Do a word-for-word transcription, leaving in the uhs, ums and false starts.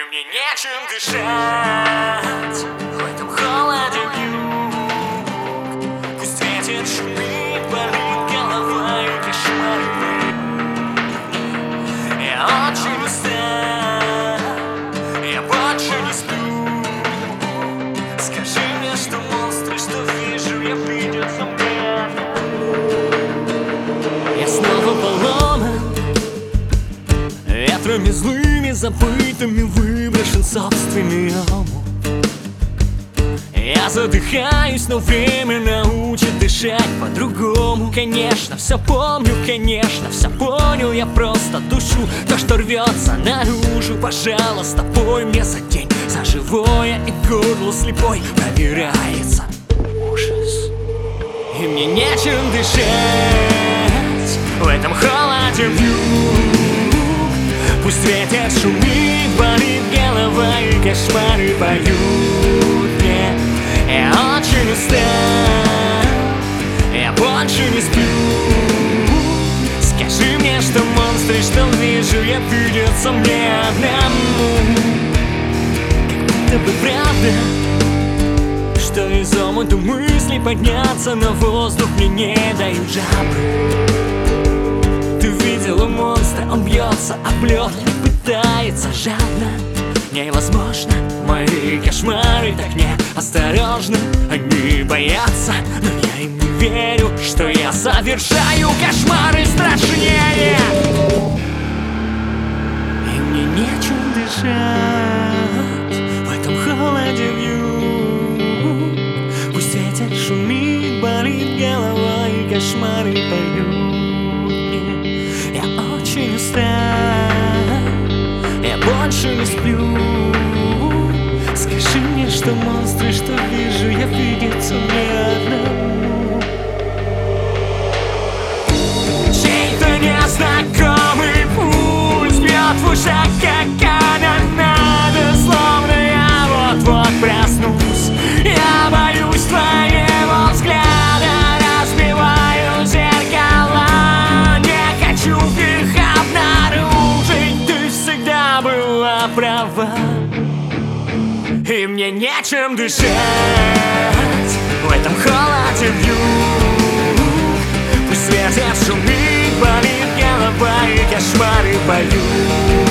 мне нечем дышать в этом холоде вьюг. Пусть ветер шумит, болит голова и кошмары. Я очень устал, я больше не сплю. Скажи мне, что монстры, что вижу, я придется мне. Я снова поломан ветрами злыми, забытыми, выброшен собственный омут. Я задыхаюсь, но время научит дышать по-другому. Конечно, все помню, конечно, все понял. Я просто душу то, что рвется наружу. Пожалуйста, пой мне за день, за живое, и горло слепой пробирается ужас. И мне нечем дышать в этом холоде вьюг. Пусть ветер шумит, болит голова и кошмары поют мне. Я очень устал, я больше не сплю. Скажи мне, что монстры, что вижу, я придется мне одному. Как будто бы правда, что из омута мыслей подняться на воздух мне не дают жабры. Ты видела монстра, он бьется об лед и пытается жадно. Невозможно, мои кошмары так неосторожны. Они боятся, но я им не верю, что я совершаю кошмары страшнее. И мне нечем дышать в этом холоде вьюг. Пусть ветер шумит, болит голова и кошмары поют мне. Я очень устал, я больше не сплю. Скажи мне, что монстры, что вижу, я видеться мне одному. Чей-то незнакомый пульс бьет в ушах, как канонада. Словно я вот-вот проснусь. Я боюсь твоего взгляда, разбиваю зеркала. Не хочу их обнаружить, ты всегда была права. И мне нечем дышать в этом холоде вьюг. Пусть ветер шумит, болит голова и кошмары поют.